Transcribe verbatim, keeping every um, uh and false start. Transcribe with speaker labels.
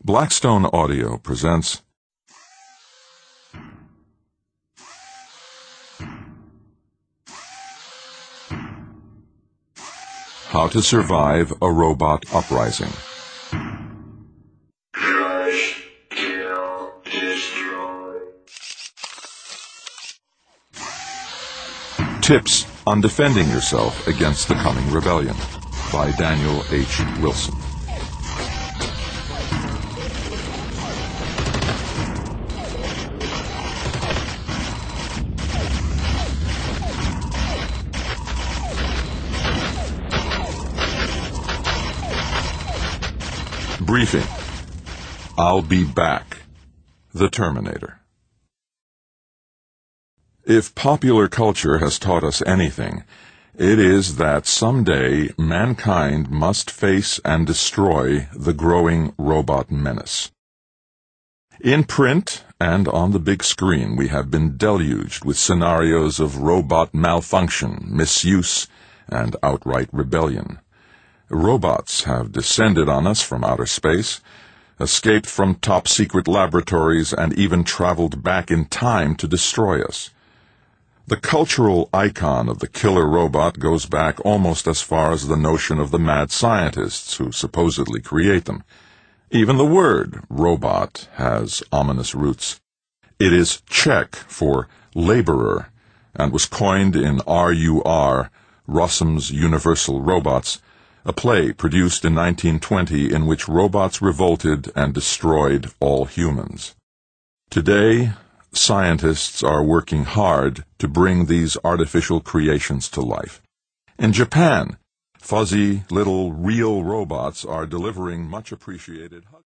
Speaker 1: Blackstone Audio presents How to Survive a Robot Uprising.
Speaker 2: Crush, kill, destroy.
Speaker 1: Tips on Defending Yourself Against the Coming Rebellion by Daniel H. Wilson. Briefing. I'll be back. The Terminator. If popular culture has taught us anything, it is that someday mankind must face and destroy the growing robot menace. In print and on the big screen, we have been deluged with scenarios of robot malfunction, misuse, and outright rebellion. Robots have descended on us from outer space, escaped from top-secret laboratories, and even traveled back in time to destroy us. The cultural icon of the killer robot goes back almost as far as the notion of the mad scientists who supposedly create them. Even the word robot has ominous roots. It is Czech for laborer, and was coined in R U R, Rossum's Universal Robots, a play produced in nineteen twenty in which robots revolted and destroyed all humans. Today, scientists are working hard to bring these artificial creations to life. In Japan, fuzzy little real robots are delivering much appreciated hugs.